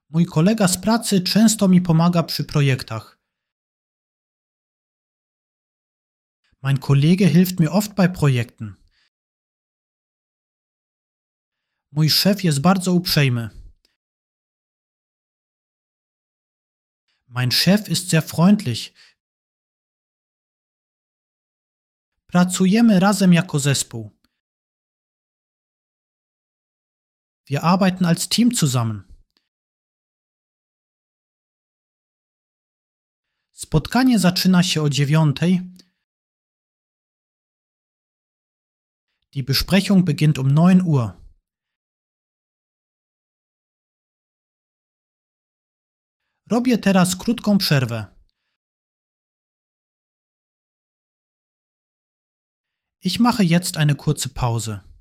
Mój kolega z pracy często mi pomaga przy Projektach. Mein Kollege hilft mir oft bei Projekten. Mój szef jest bardzo uprzejmy. Mein Chef ist sehr freundlich. Pracujemy razem jako zespół. Wir arbeiten als Team zusammen. Spotkanie zaczyna się o 9:00. Die Besprechung beginnt um 9 Uhr. Robię teraz krótką przerwę. Ich mache jetzt eine kurze Pause.